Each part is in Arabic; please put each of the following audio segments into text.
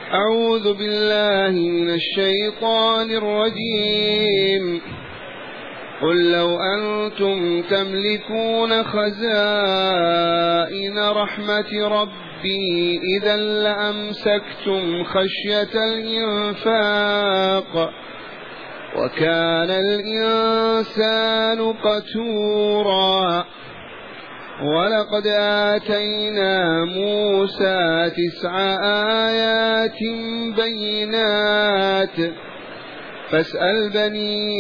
أعوذ بالله من الشيطان الرجيم. قل لو أنتم تملكون خزائن رحمة ربي إذا لأمسكتم خشية الإنفاق وكان الإنسان قتورا. ولقد آتينا موسى 9 آيات بينات فاسأل بني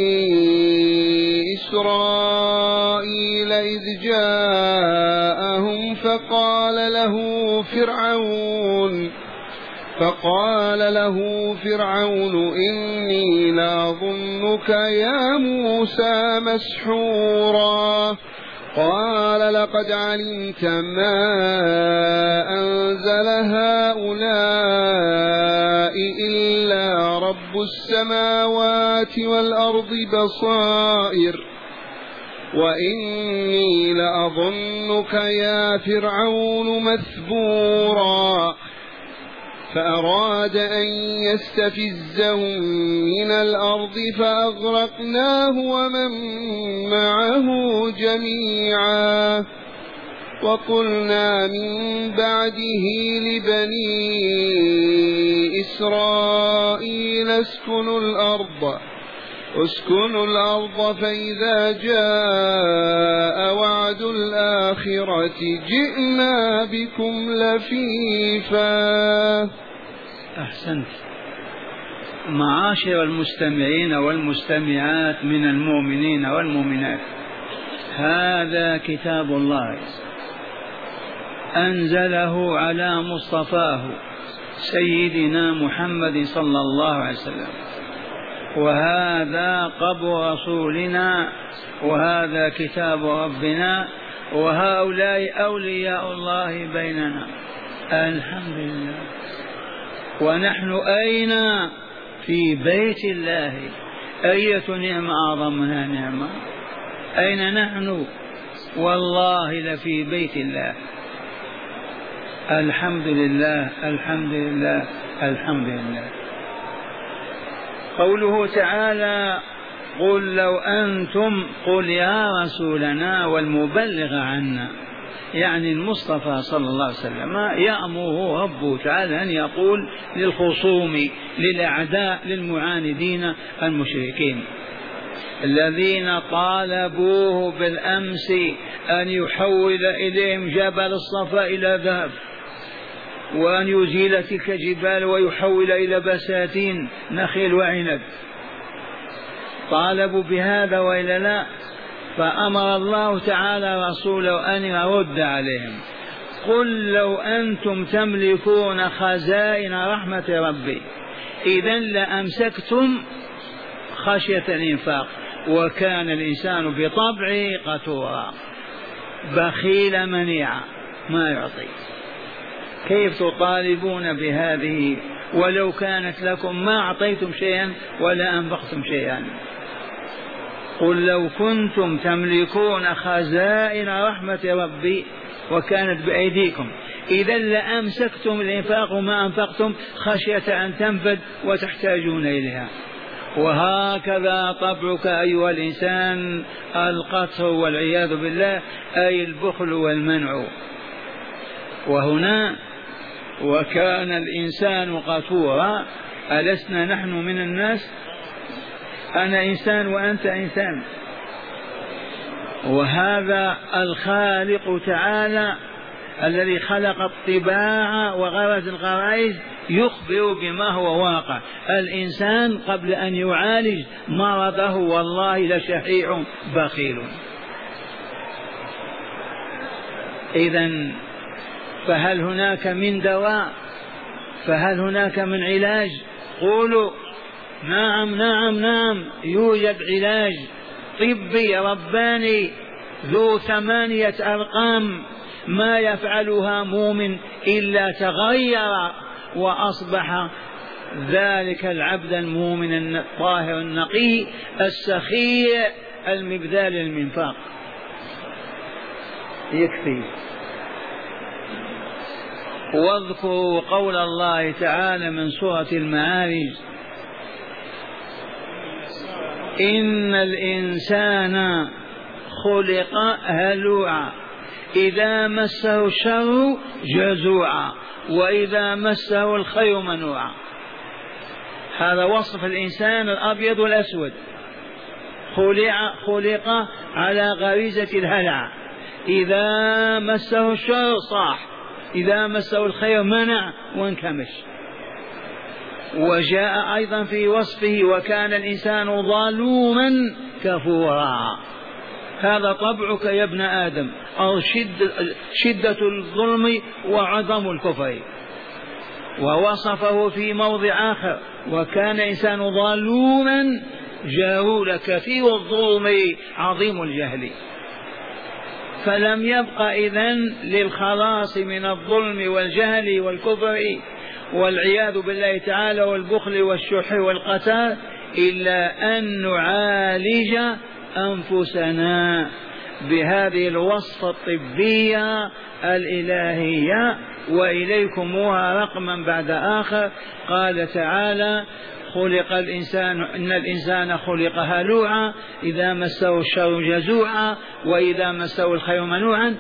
إسرائيل إذ جاءهم فقال له فرعون إني لأظنك يا موسى مسحورا. قال لقد علمت ما أنزل هؤلاء إلا رب السماوات والأرض بصائر وإني لأظنك يا فرعون مثبورا. فأراد أن يستفزهم من الأرض فأغرقناه ومن معه جميعا. وقلنا من بعده لبني إسرائيل اسكنوا الأرض فإذا جاء وعد الآخرة جئنا بكم لفيفا. أحسنت. معاشر المستمعين والمستمعات من المؤمنين والمؤمنات، هذا كتاب الله أنزله على مصطفاه سيدنا محمد صلى الله عليه وسلم، وهذا قبر رسولنا، وهذا كتاب ربنا، وهؤلاء أولياء الله بيننا. الحمد لله. ونحن أين؟ في بيت الله. أية نعمة أعظم منها نعمة؟ أين نحن؟ والله لفي بيت الله. الحمد لله الحمد لله الحمد لله. قوله تعالى قل لو أنتم، قل يا رسولنا والمبلغ عنا، يعني المصطفى صلى الله عليه وسلم يأمره ربه تعالى أن يقول للخصوم للأعداء للمعاندين المشركين الذين طالبوه بالأمس أن يحول إليهم جبل الصفا إلى ذهب، وأن يزيل تلك الجبال ويحول إلى بساتين نخيل وعنب. طالبوا بهذا وإلا لا؟ فأمر الله تعالى رسوله أن يرد عليهم. قل لو أنتم تملكون خزائن رحمة ربي إذن لأمسكتم خشية الإنفاق وكان الإنسان بطبعه قتورا بخيل منيعا ما يعطي. كيف تطالبون بهذه ولو كانت لكم ما أعطيتم شيئا ولا أنفقتم شيئا؟ قل لو كنتم تملكون خزائن رحمة ربي وكانت بأيديكم إذا لأمسكتم الإنفاق وما أنفقتم خشية أن تنفد وتحتاجون إليها. وهكذا طبعك أيها الإنسان القتر والعياذ بالله، أي البخل والمنع. وهنا وكان الإنسان قتورا، ألسنا نحن من الناس؟ أنا إنسان وأنت إنسان. وهذا الخالق تعالى الذي خلق الطباع وغرس الغرائز يخبر بما هو واقع. الإنسان قبل أن يعالج مرضه والله لشحيح بخيل. إذن فهل هناك من دواء؟ فهل هناك من علاج؟ قولوا نعم نعم نعم، يوجد علاج طبي رباني ذو 8 أرقام ما يفعلها مؤمن إلا تغير وأصبح ذلك العبد المؤمن الطاهر النقي السخي المبذال للمنفاق. يكفي. واذكروا قول الله تعالى من سورة المعارج: إن الإنسان خلق هلوعا إذا مسه الشر جزوعا وإذا مسه الخير منوعا. هذا وصف الإنسان الأبيض والأسود، خلق على غريزة الهلع، إذا مسه الشر صاح، إذا مسه الخير منع وانكمش. وجاء أيضا في وصفه: وكان الإنسان ظلوما كفورا. هذا طبعك يا ابن آدم، أو شدة الظلم وعظم الكفر. ووصفه في موضع آخر: وكان الإنسان ظلوما جهولا كثير الظلم عظيم الجهل. فلم يبق إذن للخلاص من الظلم والجهل والكفر والعياذ بالله تعالى والبخل والشح والقتال إلا أن نعالج أنفسنا بهذه الوصفة الطبية الإلهية. وإليكموها رقما بعد آخر. قال تعالى: خلق الإنسان، إن الإنسان خلق هلوعا إذا مسه الشر جزوعا وإذا مسه الخير منوعا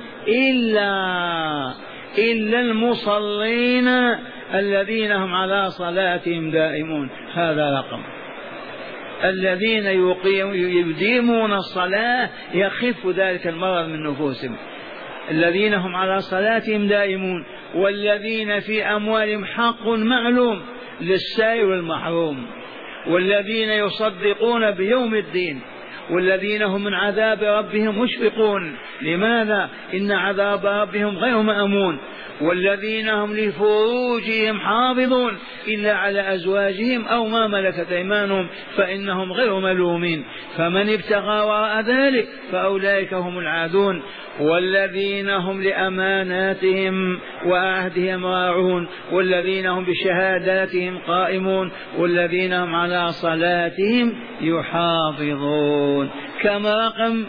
إلا المصلين الذين هم على صلاتهم دائمون. هذا رقم. الذين يديمون الصلاة يخف ذلك المرض من نفوسهم، الذين هم على صلاتهم دائمون، والذين في أموالهم حق معلوم للسائل والمحروم، والذين يصدقون بيوم الدين، والذين هم من عذاب ربهم مشفقون. لماذا؟ إن عذاب ربهم غير مأمون. والذين هم لفروجهم حافظون إلا على أزواجهم أو ما ملكت أيمانهم فإنهم غير ملومين. فمن ابتغى وراء ذلك فأولئك هم العادون. والذين هم لأماناتهم وعهدهم راعون، والذين هم بشهاداتهم قائمون، والذين هم على صلاتهم يحافظون. كما رقم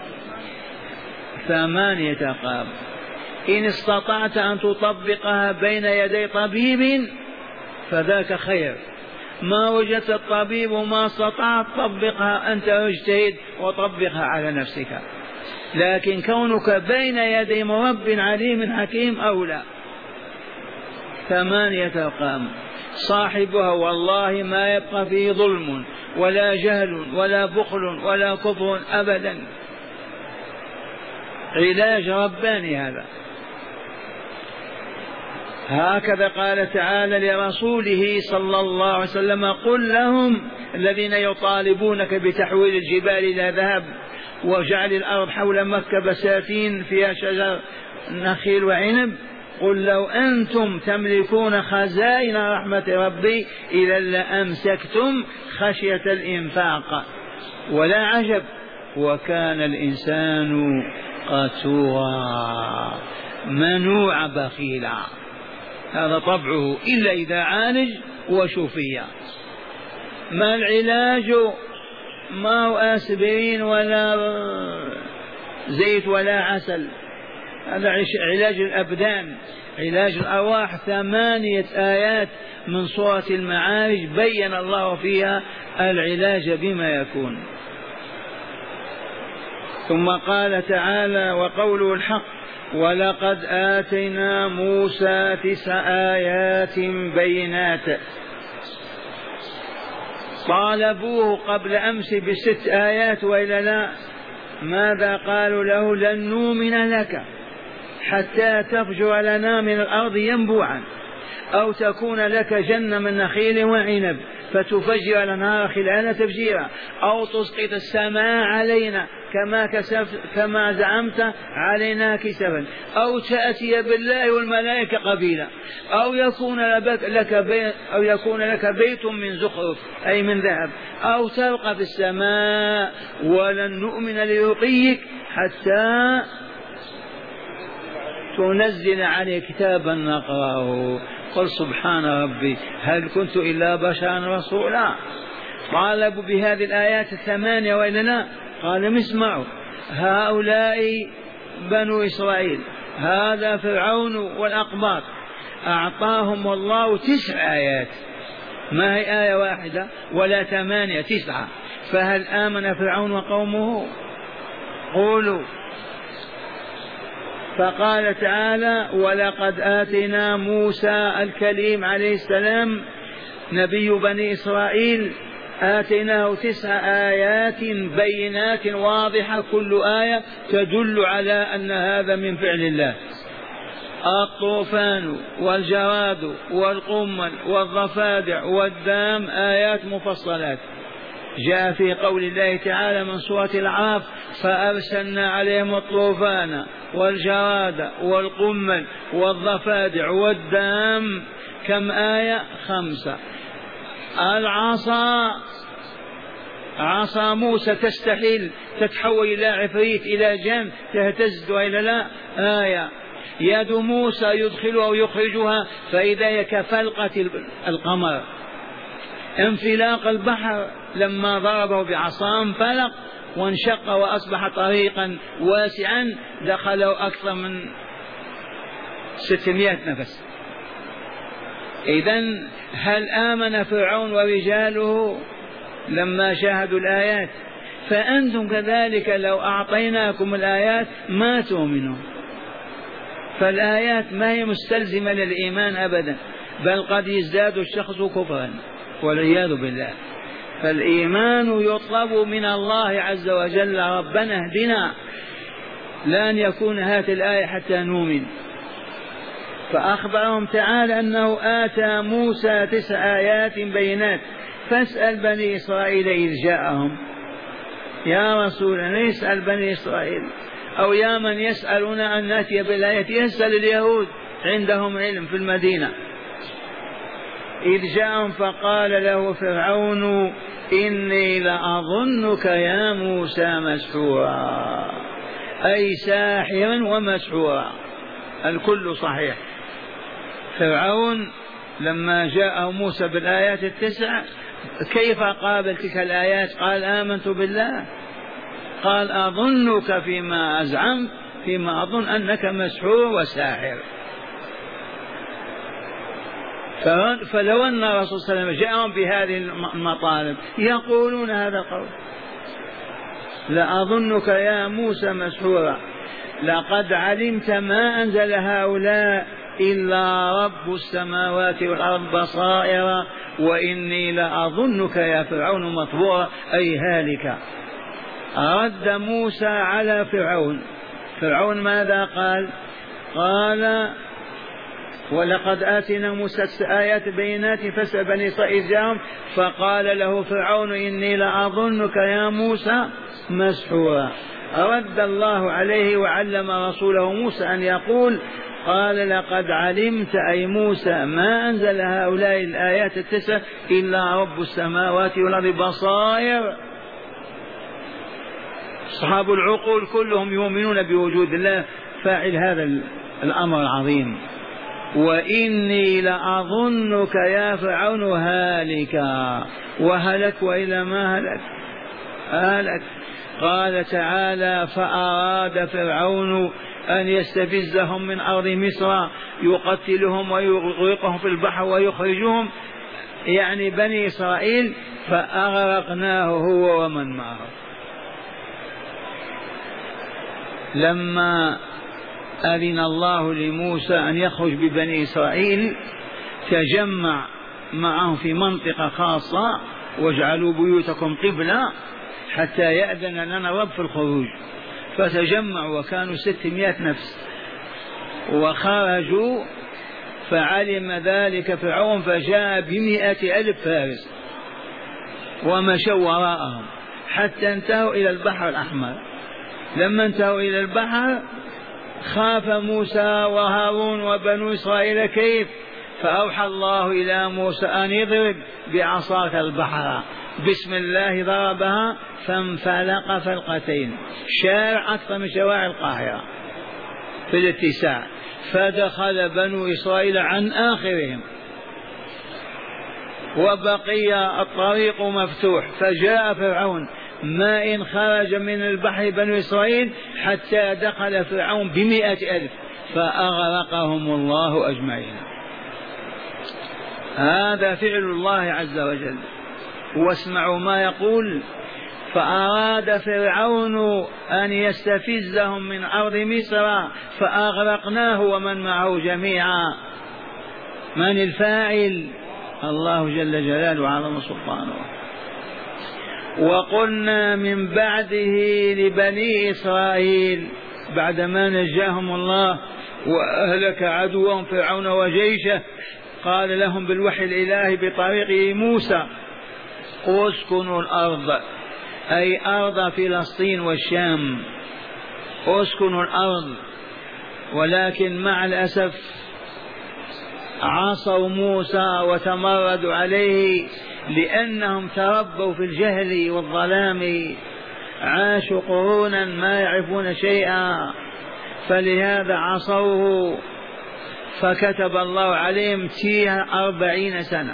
8 أقام. إن استطعت أن تطبقها بين يدي طبيب فذاك خير. ما وجدت الطبيب وما استطعت طبقها أنت، اجتهد وطبقها على نفسك. لكن كونك بين يدي مرب عليم حكيم أولى. 8 أرقام صاحبها والله ما يبقى فيه ظلم ولا جهل ولا بخل ولا كفر أبدا. علاج رباني هذا. هكذا قال تعالى لرسوله صلى الله عليه وسلم: قل لهم الذين يطالبونك بتحويل الجبال إلى ذهب وجعل الأرض حول مكة بساتين فيها شجر نخيل وعنب، قل لو أنتم تملكون خزائن رحمة ربي إذا لأمسكتم خشية الإنفاق. ولا عجب، وكان الإنسان قتورا منوع بخيلا. هذا طبعه إلا إذا عالج وشفي. ما العلاج؟ ما هو آسبرين ولا زيت ولا عسل، هذا علاج الأبدان. علاج الأرواح 8 آيات من سورة المعارج بين الله فيها العلاج بما يكون. ثم قال تعالى: وقوله الحق: ولقد آتينا موسى 9 آيات بينات. طالبوه قبل أمس ب6 آيات وإلا لا؟ ماذا قالوا له؟ لن نؤمن لك حتى تفجر لنا من الأرض ينبوعا، أو تكون لك جنة من نخيل وعنب فتفجر الأنهار خلالها تفجيرا، أو تسقط السماء علينا كما زعمت علينا كسفا، أو تأتي بالله والملائكة قبيلا، أو يكون لك بيت من زخرف أي من ذهب، أو ترقى في السماء. ولن نؤمن لرقيك حتى تنزل عليه كتابا نقرأه. قل سبحان ربي هل كنت إلا بشرا رسولا. طالبوا بهذه الآيات 8 وإلا لا؟ قال: اسمعوا، هؤلاء بنو إسرائيل، هذا فرعون والأقباط، أعطاهم الله 9 آيات، ما هي آية واحدة ولا 8، 9. فهل آمن فرعون وقومه؟ قولوا. فقال تعالى: ولقد آتينا موسى الكليم عليه السلام نبي بني إسرائيل، آتيناه 9 آيات بينات واضحة، كل آية تدل على أن هذا من فعل الله. الطوفان والجراد والقمل والضفادع والدام آيات مفصلات. جاء في قول الله تعالى من سورة الأعراف: فأرسلنا عليهم الطوفان والجراد والقمل والضفادع والدام. كم آية؟ 5. العصا، عصا موسى تستحيل تتحول إلى عفريت إلى جن تهتز وإلى لا، آية. يد موسى يدخلها ويخرجها فإذا هي كفلقة القمر. انفلاق البحر لما ضربه بعصا انفلق وانشق وأصبح طريقا واسعا دخله أكثر من 600 نفس. إذن هل آمن فرعون ورجاله لما شاهدوا الآيات؟ فأنتم كذلك لو أعطيناكم الآيات ما تؤمنون. فالآيات ما هي مستلزمة للإيمان أبدا، بل قد يزداد الشخص كفرا والعياذ بالله. فالإيمان يطلب من الله عز وجل: ربنا اهدنا، لن يكون هذه الآية حتى نؤمن. فأخبرهم تعالى أنه آتى موسى 9 آيات بينات. فاسأل بني إسرائيل إذ جاءهم. يا رسولنا يسأل بني إسرائيل، أو يا من يسألون أن نأتي بالآية يسأل اليهود، عندهم علم في المدينة. إذ جاءهم فقال له فرعون: إني لأظنك يا موسى مسحورا، أي ساحرا ومسحورا، الكل صحيح. فرعون لما جاءه موسى بالآيات 9 كيف قابل تلك الآيات؟ قال: آمنت بالله. قال: أظنك فيما أزعمت، فيما أظن أنك مسحور وساحر. فلو أن الرسول صلى الله عليه وسلم جاءهم بهذه المطالب يقولون هذا القول: لأظنك يا موسى مسحورا، لقد علمت ما أنزل هؤلاء إلا رب السماوات والأرض بصائر، وإني لأظنك يا فرعون مطبورا، أي هالكا. رد موسى على فرعون. فرعون ماذا قال؟ قال: ولقد آتينا موسى 9 آيات بينات فاسأل بني إسرائيل جاءهم فقال له فرعون: إني لأظنك يا موسى مسحورا. رد الله عليه وعلم رسوله موسى أن يقول: قال: لقد علمت أي موسى ما أنزل هؤلاء الآيات 9 إلا رب السماوات والأرض بصائر. أصحاب العقول كلهم يؤمنون بوجود الله فاعل هذا الأمر العظيم. وإني لأظنك يا فرعون هالكا، وهلك وإلى ما هلك. قال تعالى: فأراد فرعون أن يستفزهم من أرض مصر يقتلهم ويغرقهم في البحر ويخرجهم، يعني بني إسرائيل، فأغرقناه هو ومن معه. لما أذن الله لموسى أن يخرج ببني إسرائيل تجمع معهم في منطقة خاصة: واجعلوا بيوتكم قبلة حتى يأذن لنا الرب في الخروج. فتجمعوا وكانوا 600 نفس وخرجوا، فعلم ذلك فرعون فجاء ب100,000 فارس ومشوا وراءهم حتى انتهوا إلى البحر الأحمر. لما انتهوا إلى البحر خاف موسى وهارون وبنو إسرائيل كيف، فأوحى الله إلى موسى أن يضرب بعصاك البحر. بسم الله ضربها فانفلق فلقتين، شارع أكثر من شوارع القاهرة في الاتساع، فدخل بنو إسرائيل عن آخرهم وبقي الطريق مفتوح. فجاء فرعون ما إن خرج من البحر بنو إسرائيل حتى دخل فرعون ب100,000 فأغرقهم الله أجمعين. هذا فعل الله عز وجل. واسمعوا ما يقول: فأراد فرعون أن يستفزهم من أرض مصر فأغرقناه ومن معه جميعا. من الفاعل؟ الله جل جلاله وعظم سلطانه. وقلنا من بعده لبني إسرائيل بعدما نجاهم الله وأهلك عدوهم فرعون وجيشه، قال لهم بالوحي الإلهي بطريق موسى: اسكنوا الأرض، أي أرض فلسطين والشام، اسكنوا الأرض. ولكن مع الأسف عصوا موسى وتمردوا عليه لأنهم تربوا في الجهل والظلام، عاشوا قرونا ما يعرفون شيئا، فلهذا عصوه. فكتب الله عليهم تيه 40 سنة،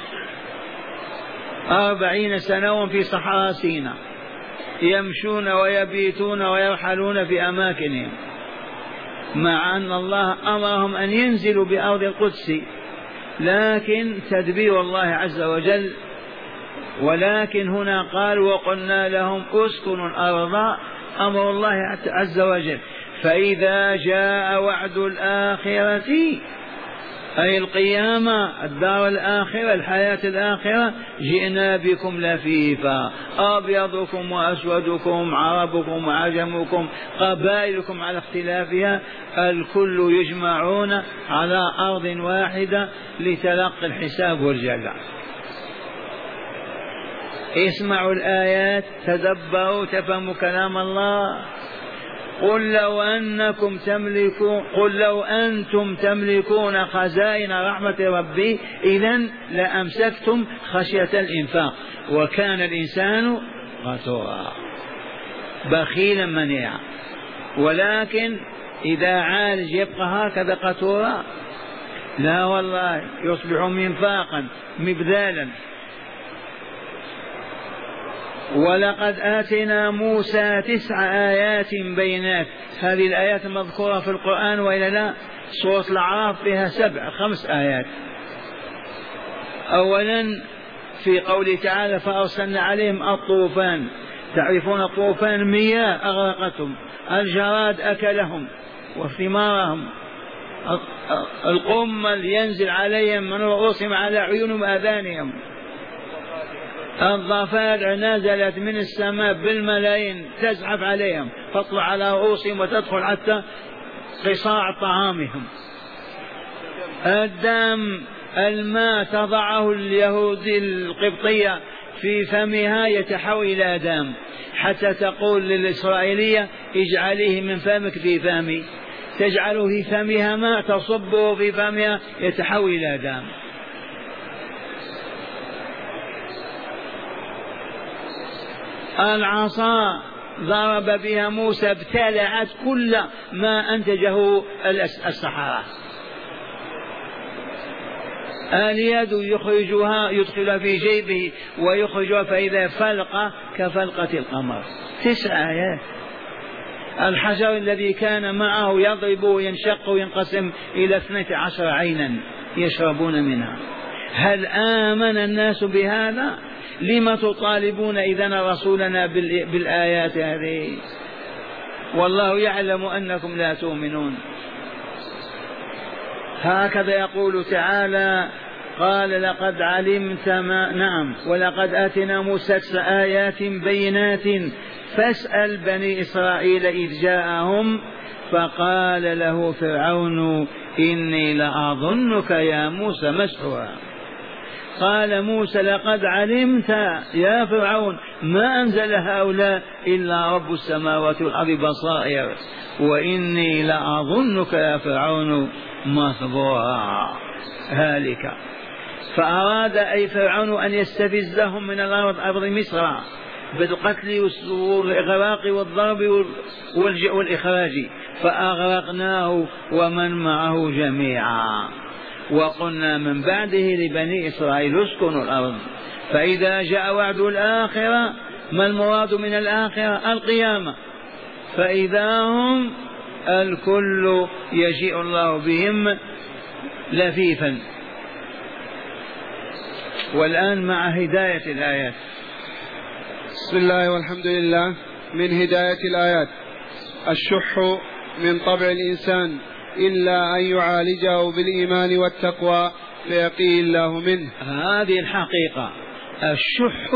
40 سنة في صحراء سيناء، يمشون ويبيتون ويرحلون في أماكنهم، مع أن الله أمرهم أن ينزلوا بأرض القدس، لكن تدبير الله عز وجل. ولكن هنا قال: وقلنا لهم اسكنوا الأرض، أمر الله عز وجل. فإذا جاء وعد الآخرة، أي القيامة، الدار الآخرة، الحياة الآخرة، جئنا بكم لفيفا، أبيضكم وأسودكم، عربكم وعجمكم، قبائلكم على اختلافها، الكل يجمعون على أرض واحدة لتلقي الحساب والجزاء. اسمعوا الآيات، تدبروا، تفهموا كلام الله. قل لو أنتم تملكون خزائن رحمة ربي إذن لأمسكتم خشية الإنفاق، وكان الإنسان قتورا بخيلا منيعا. ولكن إذا عالج يبقى هكذا قتورا؟ لا والله، يصبح منفاقا مبذالا. ولقد آتينا موسى 9 آيات بينات. هذه الآيات المذكورة في القرآن وإلا لا؟ سورة الأعراف فيها 5 آيات. أولا في قوله تعالى: فأرسلنا عليهم الطوفان. تعرفون الطوفان، مياه أغرقتهم، الجراد أكلهم وثمارهم، القمل ينزل عليهم من رؤوسهم على عيونهم وآذانهم، الضفادع نزلت من السماء بالملايين تزحف عليهم تطلع على رؤوسهم وتدخل حتى قصاع طعامهم. الدم، الماء تضعه اليهودي القبطية في فمها يتحول إلى دم، حتى تقول للإسرائيلية: اجعليه من فمك في فمي، تجعله في فمها ماء تصبه في فمها يتحول إلى دم. العصا ضرب بها موسى ابتلعت كل ما أنتجه الصحراء. اليد يخرجها، يدخلها في جيبه ويخرجها فإذا فلقة كفلقة القمر. 9 آيات. الحجر الذي كان معه يضرب وينشق وينقسم إلى 12 عينا يشربون منها. هل آمن الناس بهذا؟ لما تطالبون إذن رسولنا بالآيات هذه؟ والله يعلم أنكم لا تؤمنون. هكذا يقول تعالى: قال: لقد علمت ما نعم ولقد آتنا موسى 9 آيات بينات فاسأل بني إسرائيل إذ جاءهم فقال له فرعون إني لأظنك يا موسى مسحورا. قال موسى: لقد علمت يا فرعون ما أنزل هؤلاء إلا رب السماوات والأرض بصائر وإني لأظنك يا فرعون مثبورا هالكا. فأراد أي فرعون أن يستفزهم من الأرض، أرض مصر، بالقتل والإغراق والضرب والإخراج، فأغرقناه ومن معه جميعا. وقلنا من بعده لبني إسرائيل اسكنوا الأرض. فإذا جاء وعد الآخرة، ما المراد من الآخرة؟ القيامة. فإذا هم الكل يجيء الله بهم لفيفا. والآن مع هداية الآيات. بسم الله والحمد لله. من هداية الآيات: الشح من طبع الإنسان إلا أن يعالجه بالإيمان والتقوى فيقيه الله منه. هذه الحقيقة. الشح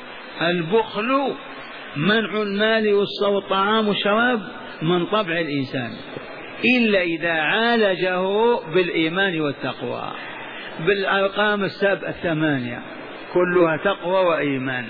البخل منع المال والطعام والشراب من طبع الإنسان، إلا إذا عالجه بالإيمان والتقوى، بالأرقام الثمانية كلها تقوى وإيمان.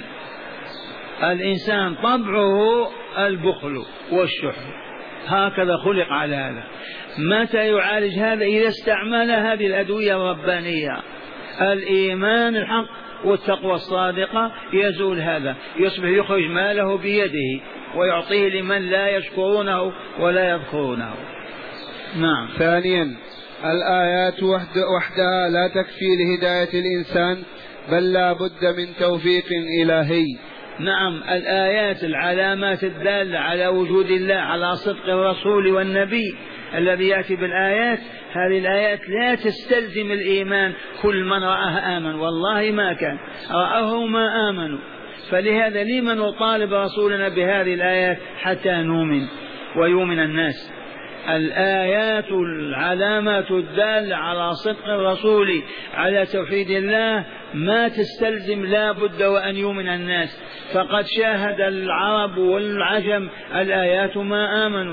الإنسان طبعه البخل والشح، هكذا خلق على هذا. متى يعالج هذا؟ إذا استعمل هذه الأدوية الربانية، الإيمان الحق والتقوى الصادقة، يزول هذا، يصبح يخرج ماله بيده ويعطيه لمن لا يشكرونه ولا يذكرونه. نعم. ثانيا: الآيات وحدها لا تكفي لهداية الإنسان، بل لا بد من توفيق إلهي. نعم، الآيات العلامات الدالة على وجود الله، على صدق الرسول والنبي الذي يأتي بالآيات، هذه الآيات لا تستلزم الإيمان. كل من رآها آمن، والله ما كان رآه ما آمنوا. فلهذا لمن نطالب رسولنا بهذه الآيات حتى نؤمن ويؤمن الناس. الآيات العلامات الدالة على صدق الرسول على توحيد الله ما تستلزم لا بد وأن يؤمن الناس، فقد شاهد العرب والعجم الآيات ما آمنوا.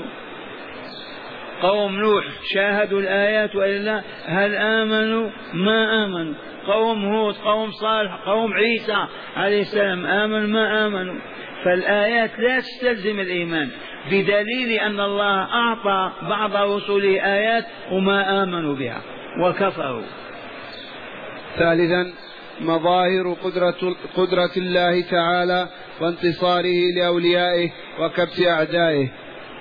قوم نوح شاهدوا الآيات وإلا هل آمنوا؟ ما آمنوا. قوم هود، قوم صالح، قوم عيسى عليه السلام آمنوا ما آمنوا. فالآيات لا تستلزم الإيمان، بدليل أن الله أعطى بعض رسله آيات وما آمنوا بها وكفروا. ثالثا: مظاهر قدرة الله تعالى وانتصاره لأوليائه وكبت أعدائه.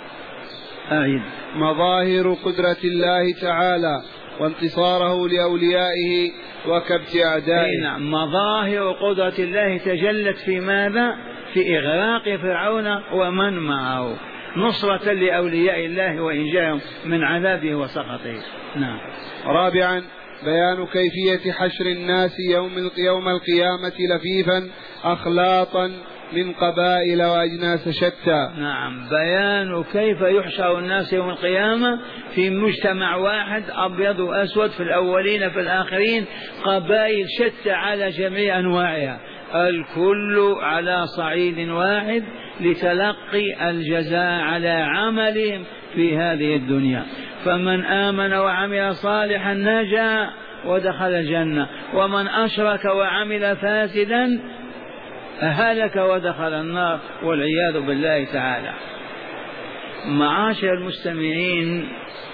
مظاهر قدرة الله تعالى وانتصاره لأوليائه وكبت أعدائه. نعم، مظاهر قدرة الله تجلت في ماذا؟ في إغراق فرعون ومن معه، نصرة لأولياء الله وإنجاهم من عذابه وسخطه. نعم. رابعا: بيان كيفية حشر الناس يوم القيامة لفيفا أخلاطا من قبائل وأجناس شتى. نعم، بيان كيف يحشر الناس يوم القيامة في مجتمع واحد، أبيض وأسود، في الأولين في الآخرين، قبائل شتى على جميع أنواعها، الكل على صعيد واحد لتلقي الجزاء على عملهم في هذه الدنيا. فمن آمن وعمل صالحا نجا ودخل الجنة، ومن أشرك وعمل فاسدا هلك ودخل النار والعياذ بالله تعالى. معاشر المستمعين،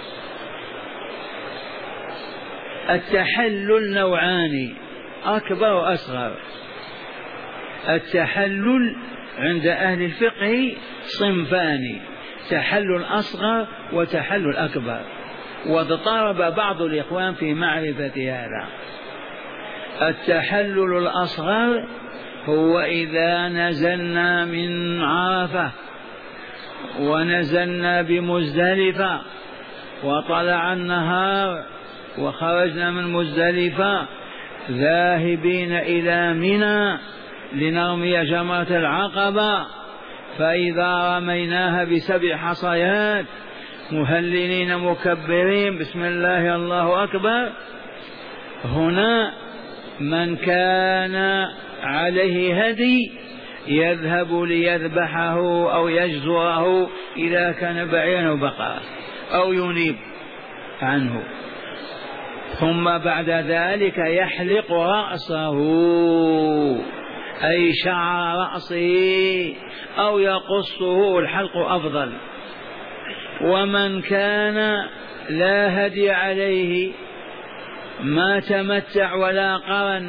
التحلل نوعان، أكبر وأصغر. التحلل عند أهل الفقه صنفان: تحلل أصغر وتحلل أكبر، واضطرب بعض الإخوان في معرفة هذا. التحلل الأصغر هو إذا نزلنا من عرفة ونزلنا بمزدلفة وطلع النهار وخرجنا من مزدلفة ذاهبين إلى منى لنرمي جمرة العقبة، فإذا رميناها ب7 حصيات مهللين مكبرين بسم الله الله أكبر، هنا من كان عليه هدي يذهب ليذبحه أو يجزره إذا كان بعيرا أو بقرة أو ينيب عنه، ثم بعد ذلك يحلق رأسه أي شعر رأسه أو يقصه، الحلق أفضل. ومن كان لا هدي عليه ما تمتع ولا قرن،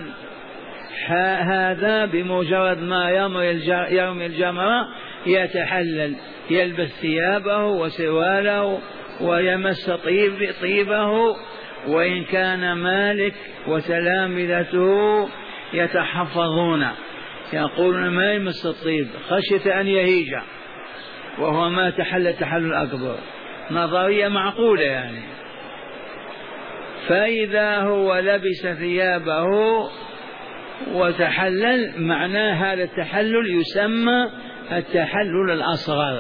هذا بمجرد ما يرمي الجمرة يتحلل، يلبس ثيابه وسواله ويمس طيبه، وإن كان مالك وتلامذته يتحفظون يقولون ما يمس الطيب خشية أن يهيج، وهو ما تحلل تحلل أكبر، نظرية معقولة يعني. فإذا هو لبس ثيابه وتحلل، معناه هذا التحلل يسمى التحلل الأصغر.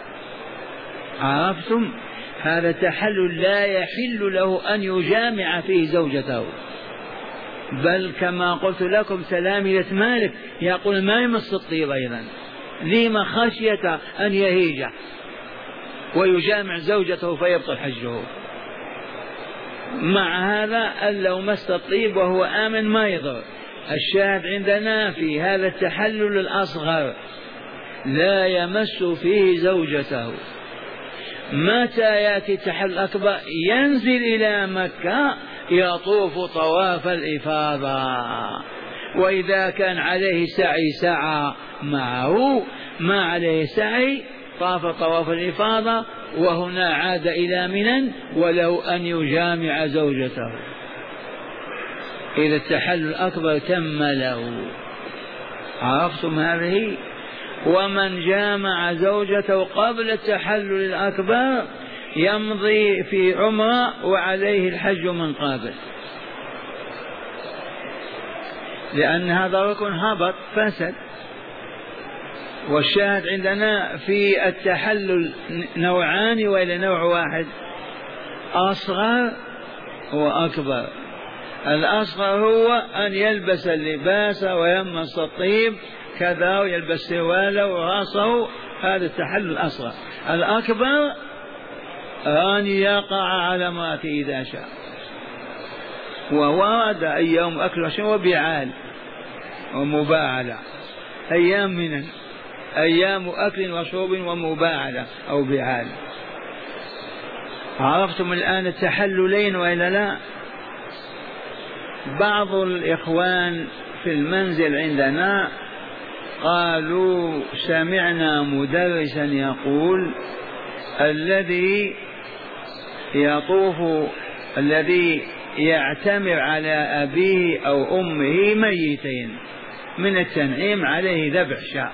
عرفتم؟ هذا التحلل لا يحل له أن يجامع فيه زوجته، بل كما قلت لكم تلامذة مالك يقول ما يمس الطيب أيضا، لما خشية أن يهيج ويجامع زوجته فيبطل حجه. مع هذا أن لو مس الطيب وهو آمن ما يضر. الشاهد عندنا في هذا التحلل الأصغر لا يمس فيه زوجته. متى يأتي التحلل الأكبر؟ ينزل إلى مكة يطوف طواف الإفاضة، وإذا كان عليه سعي سعى معه، ما عليه سعي طاف طواف الإفاضة، وهنا عاد إلى منى ولو أن يجامع زوجته. إذا التحلل الأكبر تم له. عرفتم هذه؟ ومن جامع زوجته قبل التحلل الأكبر يمضي في عمرة وعليه الحج من قبل، لأن هذا ركن هبط فسد. والشاهد عندنا في التحلل نوعان وإلى نوع واحد، أصغر وأكبر. الأصغر هو أن يلبس اللباس ويمس الطيب كذا ويلبس سرواله وراسه، هذا التحلل الأصغر. الأكبر أن يقع على امرأته إذا شاء، وورد أيام أكل وشرب وبعال ومباعلة، أيام من أيام أكل وشرب ومباعلة أو بعال. عرفتم الآن التحللين وإلا لا؟ بعض الإخوان في المنزل عندنا قالوا سمعنا مدرسا يقول الذي يطوف الذي يعتمر على أبيه أو أمه ميتين من التنعيم عليه ذبح شاء.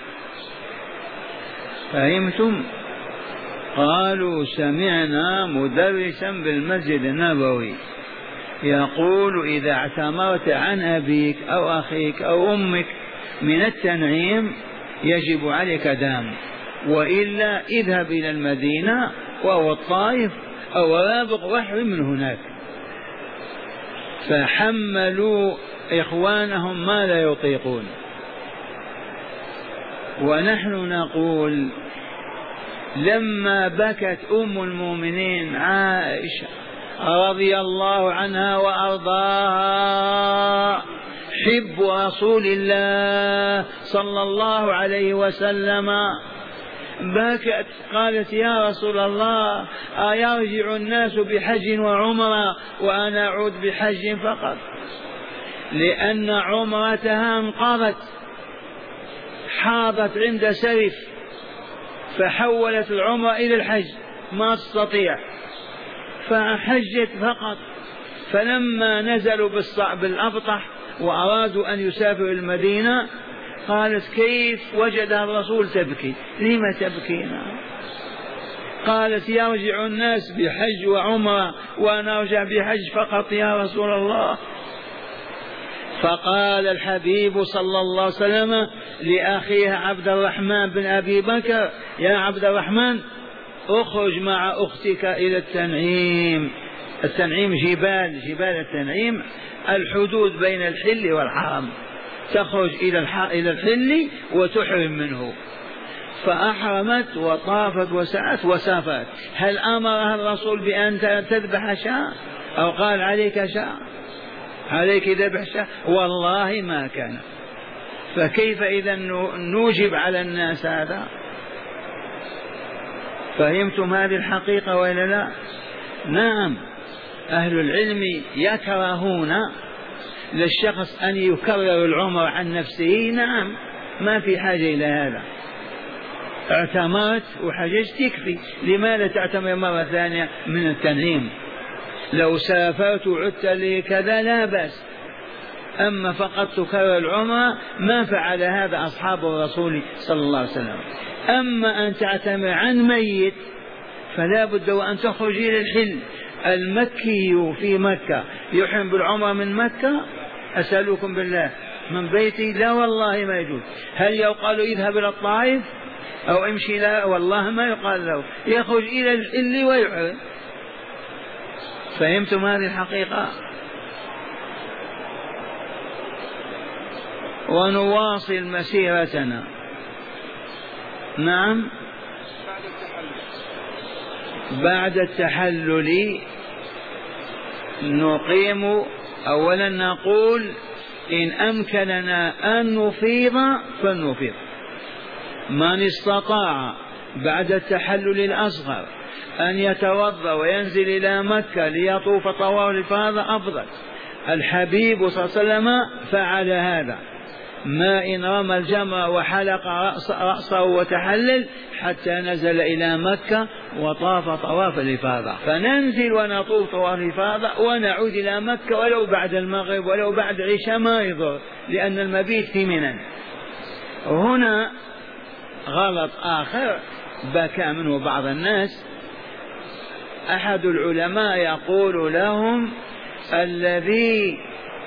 فهمتم؟ قالوا سمعنا مدرسا بالمسجد النبوي يقول إذا اعتمرت عن أبيك أو أخيك أو أمك من التنعيم يجب عليك دم، وإلا اذهب إلى المدينة أو الطائف أو رابغ واحرم من هناك. فحملوا إخوانهم ما لا يطيقون. ونحن نقول لما بكت أم المؤمنين عائشة رضي الله عنها وأرضاها حب رسول الله صلى الله عليه وسلم، بكت قالت يا رسول الله أيرجع الناس بحج وعمرة وأنا أعود بحج فقط؟ لأن عمرتها انقضت، حاضت عند سرف فحولت العمرة إلى الحج، ما تستطيع فحجت فقط. فلما نزلوا بالأبطح وأرادوا أن يسافروا المدينة قالت كيف وجدها الرسول تبكي؟ لما تبكينا؟ قالت يرجع الناس بحج وعمرة وأنا أرجع بحج فقط يا رسول الله. فقال الحبيب صلى الله عليه وسلم لأخيها عبد الرحمن بن أبي بكر يا عبد الرحمن اخرج مع أختك إلى التنعيم. التنعيم جبال التنعيم الحدود بين الحل والحرم، تخرج إلى الحل وتحرم منه. فأحرمت وطافت وسعت وسافرت. هل أمرها الرسول بأن تذبح شاة أو قال عليك شاة عليك ذبح شاة؟ والله ما كان. فكيف إذا نوجب على الناس هذا؟ فهمتم هذه الحقيقة وإلا لا؟ نعم، أهل العلم يكرهون للشخص أن يكرر العمر عن نفسه. نعم، ما في حاجة إلى هذا، اعتمرت وحججت تكفي، لماذا تعتمر مرة ثانية من التنعيم؟ لو سافرت وعدت لكذا لا بأس، أما فقط تكرر العمر ما فعل هذا أصحاب الرسول صلى الله عليه وسلم. أما أن تعتمر عن ميت فلا بد وأن تخرج إلى الحل. المكي في مكة يحرم بالعمر من مكة؟ أسألكم بالله من بيتي؟ لا والله ما يجوز. هل يقال اذهب إلى الطائف أو امشي؟ لا والله ما يقال له، يخرج إلى اللي ويحرم. فهمتم هذه الحقيقة؟ ونواصل مسيرتنا. نعم. بعد التحلل نقيم أولا نقول إن أمكننا أن نفيض فلنفيض. من استطاع بعد التحلل الأصغر أن يتوضأ وينزل إلى مكة ليطوف طواف الإفاضة أفضل. الحبيب صلى الله عليه وسلم فعل هذا، ما إن رمى الجمر وحلق رأسه وتحلل حتى نزل إلى مكة وطاف طواف الإفاضة. فننزل ونطوف طواف الإفاضة ونعود إلى مكة ولو بعد المغرب ولو بعد العشاء ما يضر، لأن المبيت في منى. هنا غلط آخر بكى منه بعض الناس. أحد العلماء يقول لهم الذي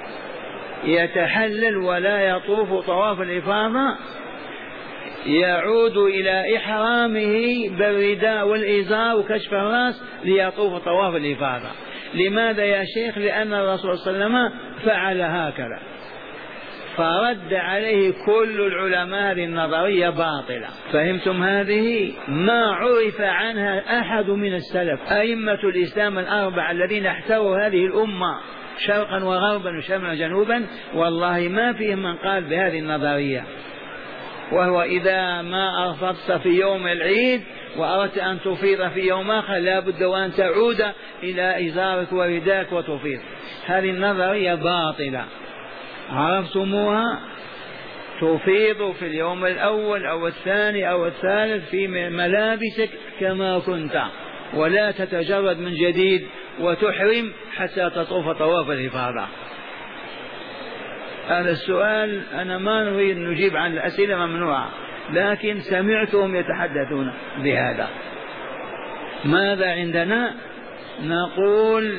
يتحلل ولا يطوف طواف الإفاضة يعود إلى إحرامه بالرداء والإزار وكشف الرأس ليطوف طواف الإفاضة. لماذا يا شيخ؟ لأن الرسول صلى الله عليه وسلم فعل هكذا. فرد عليه كل العلماء هذه النظرية باطلة. فهمتم هذه؟ ما عرف عنها أحد من السلف. أئمة الإسلام الأربعة الذين احتووا هذه الأمة شرقا وغربا وشمالا وجنوبا والله ما فيهم من قال بهذه النظرية. وهو إذا ما أفضت في يوم العيد وأردت أن تفيض في يوم آخر لا بد وأن تعود إلى إزارك ورداك وتفيض. هذه النظرية باطلة. عرفتموها؟ تفيض في اليوم الأول أو الثاني أو الثالث في ملابسك كما كنت، ولا تتجرد من جديد وتحرم حتى تطوف طواف الإفاضة. هذا السؤال أنا ما نريد نجيب عن الأسئلة ممنوعة، لكن سمعتهم يتحدثون بهذا. ماذا عندنا؟ نقول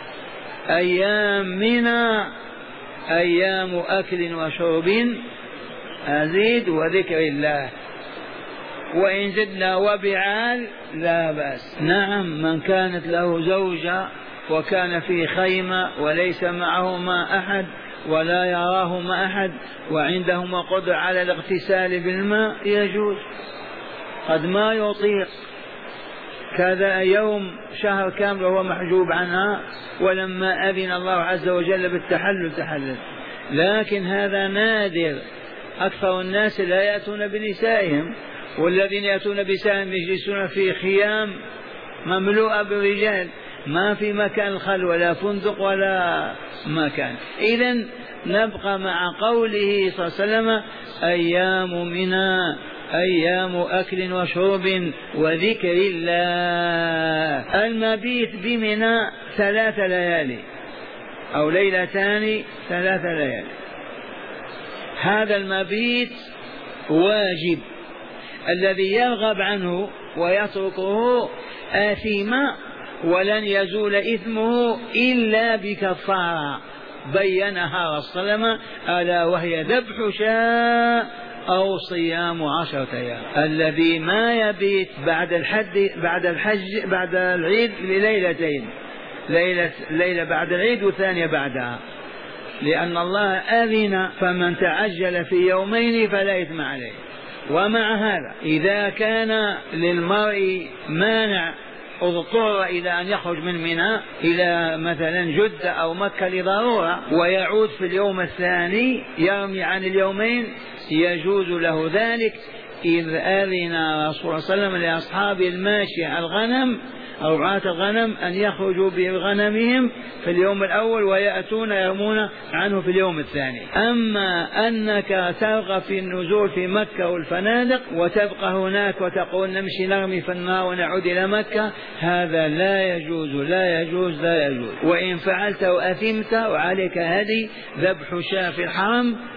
أيام منى أيام أكل وشرب أزيد وذكر الله، وإن زدنا وبعال لا بأس. نعم، من كانت له زوجة وكان في خيمة وليس معهما أحد ولا يراهما أحد وعندهما قدرة على الاغتسال بالماء يجوز. قد ما يطيق كذا يوم شهر كامل وهو محجوب عنها، ولما أذن الله عز وجل بالتحلل تحلل. لكن هذا نادر، أكثر الناس لا يأتون بنسائهم، والذين يأتون بنسائهم يجلسون في خيام مملوءة بالرجال، ما في مكان الخلوة ولا فندق ولا مكان. إذن نبقى مع قوله صلى الله عليه وسلم أيام منى أيام أكل وشرب وذكر الله. المبيت بمنى 3 ليالي أو ليلتان 3 ليالي. هذا المبيت واجب، الذي يرغب عنه ويتركه آثم ولن يزول إثمه إلا بكفارة بينها رسول الله، ألا وهي ذبح شاء أو صيام 10 أيام. الذي ما يبيت بعد الحج بعد العيد لليلتين، ليلة بعد العيد والثانية بعدها، لأن الله أذن فمن تعجل في يومين فلا إثم عليه. ومع هذا إذا كان للمرء مانع اضطر إلى أن يخرج من منى إلى مثلا جدة أو مكة لضرورة ويعود في اليوم الثاني يرمي عن اليومين، يجوز له ذلك، إذ أذن رسول الله صلى الله عليه وسلم لأصحاب الماشية الغنم أو رعاة الغنم أن يخرجوا بغنمهم في اليوم الأول ويأتون يرمون عنه في اليوم الثاني. أما أنك ترغب في النزول في مكة والفنادق وتبقى هناك وتقول نمشي نرمي في النار ونعود إلى مكة، هذا لا يجوز لا يجوز لا يجوز. وإن فعلت وأثمت وعليك هدي ذبح شاة في الحرم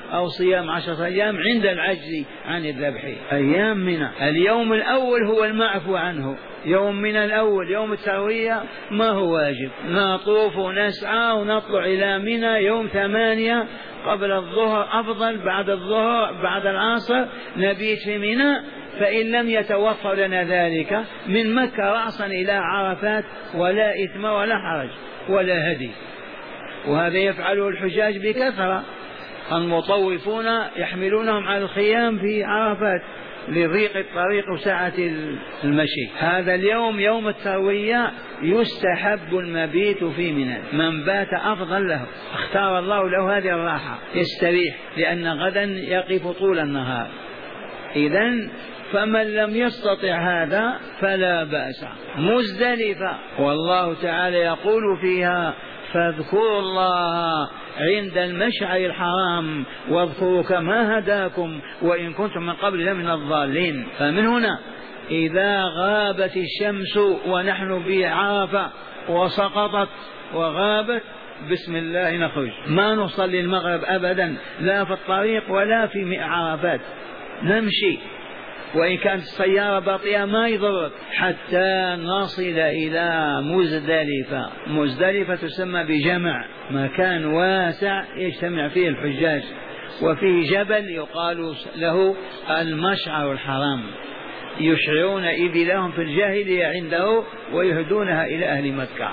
أو صيام 10 أيام عند العجز عن الذبح. أيام منى اليوم الأول هو المعفو عنه، يوم منى الأول يوم التروية ما هو واجب، نطوف ونسعى ونطلع إلى منى يوم 8 قبل الظهر أفضل، بعد الظهر بعد العصر نبيت في منى، فإن لم يتوفر لنا ذلك من مكة رأسا إلى عرفات ولا إثم ولا حرج ولا هدي. وهذا يفعله الحجاج بكثرة، المطوفون يحملونهم على الخيام في عرفات لضيق الطريق وسعة المشي. هذا اليوم يوم التروية يستحب المبيت في منى، من بات أفضل له، اختار الله له هذه الراحة يستريح، لأن غدا يقف طول النهار. إذن فمن لم يستطع هذا فلا بأس. مزدلفة والله تعالى يقول فيها فاذكروا الله عند المشعر الحرام واذكروا كما هداكم وإن كنتم من قبل لمن الضالين. فمن هنا إذا غابت الشمس ونحن بعرفة وسقطت وغابت بسم الله نخرج، ما نصلي المغرب أبدا لا في الطريق ولا في عرفات، نمشي وإن كانت السيارة بطيئة ما يضرك حتى نصل إلى مزدلفة. مزدلفة تسمى بجمع، مكان واسع يجتمع فيه الحجاج، وفيه جبل يقال له المشعر الحرام، يشعرون إبلهم في الجاهلية عنده ويهدونها إلى أهل مكة.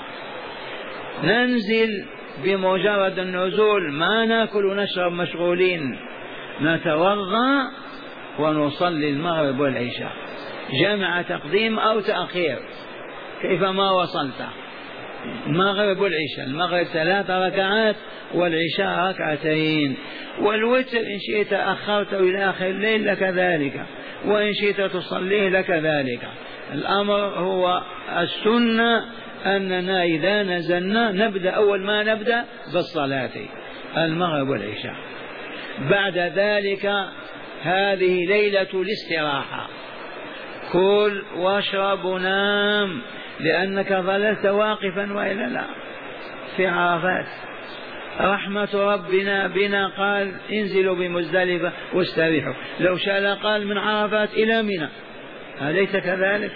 ننزل بمجرد النزول ما ناكل ونشرب مشغولين، نتوضأ ونصلي المغرب والعشاء، جمع تقديم أو تأخير كيفما وصلت. المغرب والعشاء، المغرب 3 ركعات والعشاء 2، والوتر إن شئت أخرت إلى آخر الليل لك ذلك، وإن شئت تصليه لك ذلك. الأمر هو السنة أننا إذا نزلنا نبدأ أول ما نبدأ بالصلاة المغرب والعشاء، بعد ذلك هذه ليلة الاستراحة، كل واشرب ونام، لأنك ظللت واقفا وإلا لا في عرفات. رحمة ربنا بنا قال انزلوا بمزدلفة واستريحوا، لو شاء قال من عرفات إلى منى، أليس كذلك؟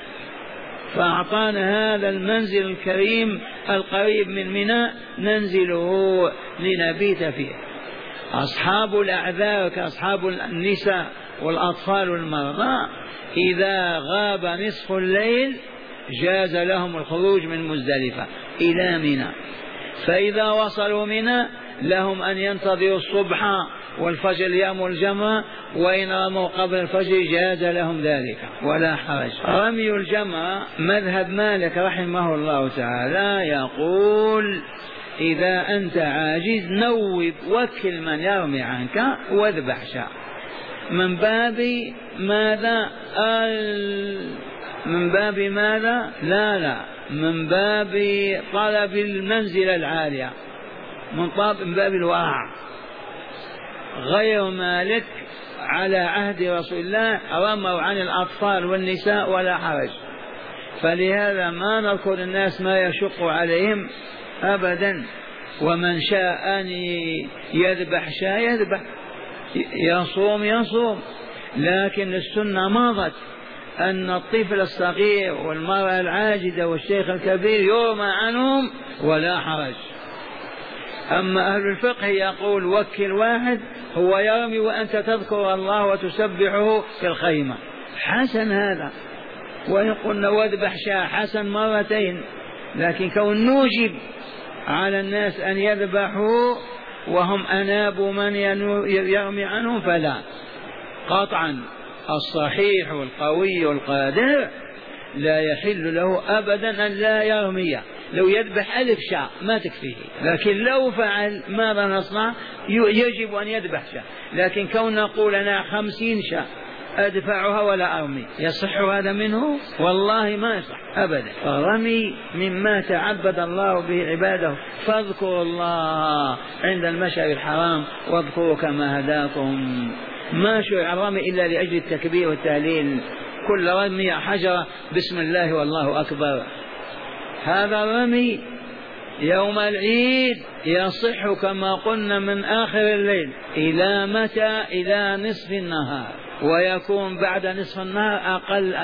فأعطانا هذا المنزل الكريم القريب من منى ننزله لنبيت فيه. أصحاب الأعذار كأصحاب النساء والأطفال والمرضى إذا غاب نصف الليل جاز لهم الخروج من مزدلفة إلى منى، فإذا وصلوا منى لهم أن ينتظروا الصبح والفجر يأمر الجمرة، وإن رموا قبل الفجر جاز لهم ذلك ولا حرج. رمي الجمرة مذهب مالك رحمه الله تعالى يقول إذا أنت عاجز نوب، وكل من يرمي عنك واذبح شاء. من باب ماذا؟ من باب ماذا؟ لا من باب طلب المنزلة العالية، من باب الورع. غير مالك على عهد رسول الله رموا عن الأطفال والنساء ولا حرج، فلهذا ما نذكر الناس ما يشق عليهم أبدا. ومن شاء أن يذبح شاء يذبح، يصوم يصوم، لكن السنة مضت أن الطفل الصغير والمرأة العاجزة والشيخ الكبير يرمى عنهم ولا حرج. أما أهل الفقه يقول وكل واحد هو يرمي وأنت تذكر الله وتسبحه في الخيمة، حسن هذا. وإن قلنا واذبح شاء حسن مرتين، لكن كون نوجب على الناس أن يذبحوا وهم أناب من يرمي عنهم فلا. قطعا الصحيح والقوي والقادر لا يحل له أبدا أن لا يرمي، لو يذبح 1000 شاة ما تكفيه، لكن لو فعل ماذا نصنع؟ يجب أن يذبح شاة، لكن كون نقول أنا 50 شاة أدفعها ولا أرمي، يصح هذا منه؟ والله ما يصح أبدا. الرمي مما تعبد الله به عباده، فاذكروا الله عند المشعر الحرام واذكروا كما هداكم. ما شرع الرمي إلا لأجل التكبير والتهليل، كل رمي حجرة بسم الله والله أكبر، هذا الرمي يوم العيد يصح كما قلنا من آخر الليل إلى متى؟ إلى نصف النهار، ويكون بعد نصف النهار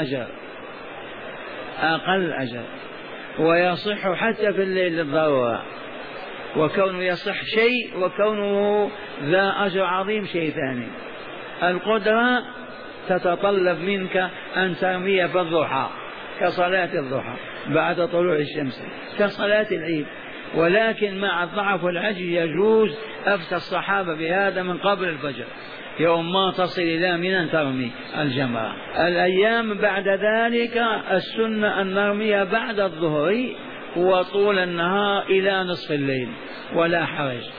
أقل أجر، ويصح حتى في الليل للضرورة. وكونه يصح شيء، وكونه ذا أجر عظيم شيء ثاني. القدرة تتطلب منك أن ترمي في الضحى كصلاة الضحى بعد طلوع الشمس كصلاة العيد، ولكن مع الضعف والعجز يجوز. أفتى الصحابة بهذا من قبل الفجر، يوم ما تصل إلى منى ترمي الجمرة. الأيام بعد ذلك السنة أن نرمي بعد الظهر وطول النهار إلى نصف الليل، ولا حرج.